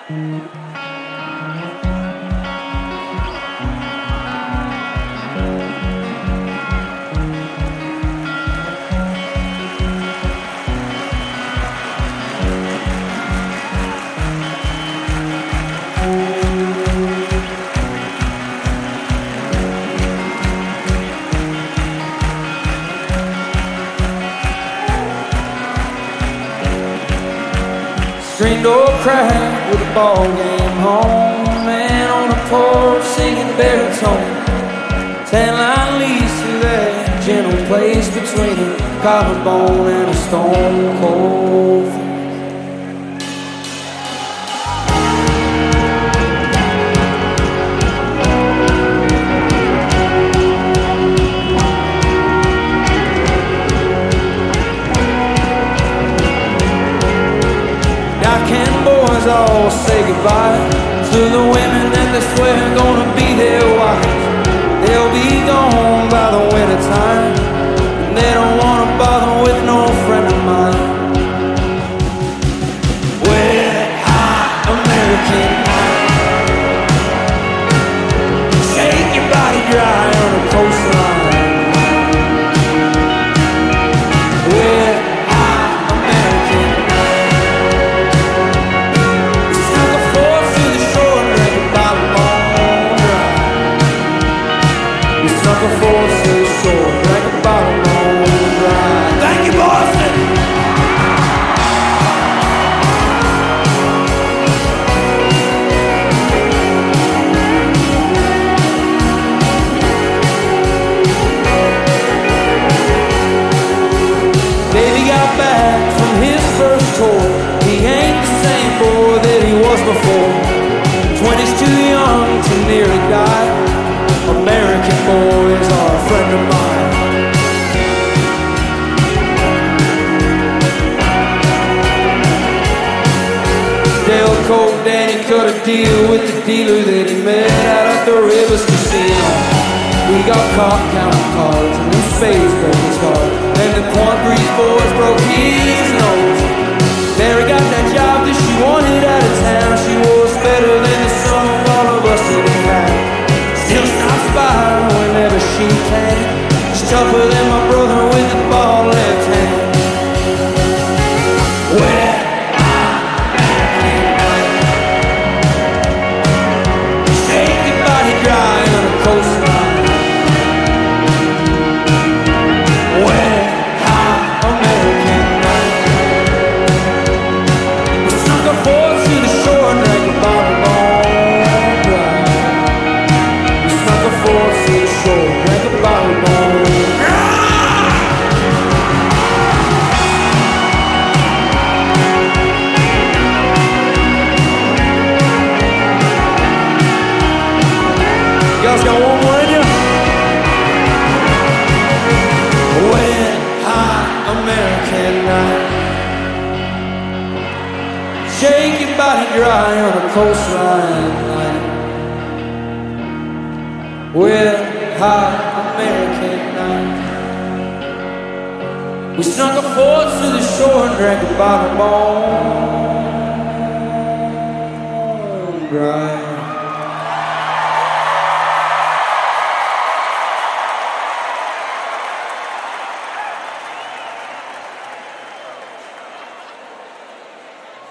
Screen door crack with a ball game home. Man on the porch singing baritone. Tan line leads to that gentle place between a collarbone and a stone cold face. All say goodbye to the women that they swear are gonna be their wives. They'll be gone by the winter time, and they don't wanna bother with no friend of mine. Wet, hot American night. Shake your body dry on the coastline. Wet, hot American night. Sucker force to the shore, drink a bottle on dry. Thank you, Boston! Baby got back from his first tour. He ain't the same boy that he was before. 20's too young to nearly die. American boys are a friend of mine. Dale Colt Danny cut a deal with the dealer that he met out at the Rivers Casino. We got caught counting cards and the spades broke his heart, and the Point Breeze boys broke his nose. Mary got that job that she wanted out of town. She was better than the sum of all of us that we had. Still stops by whenever she can. She's tougher than my brother with the ball left hand. Wet, American night. Shake your body dry on the coastline. Wet, hot American night. We snuck a fork to the shore and drank a bottle on dry. Force to the shore, drink a bottle bone. You guys got one more in you? Wet, hot American night. Shake your body dry on the coastline. Wet, hot American night. We snuck a fork to the shore and drank a bottle of bone.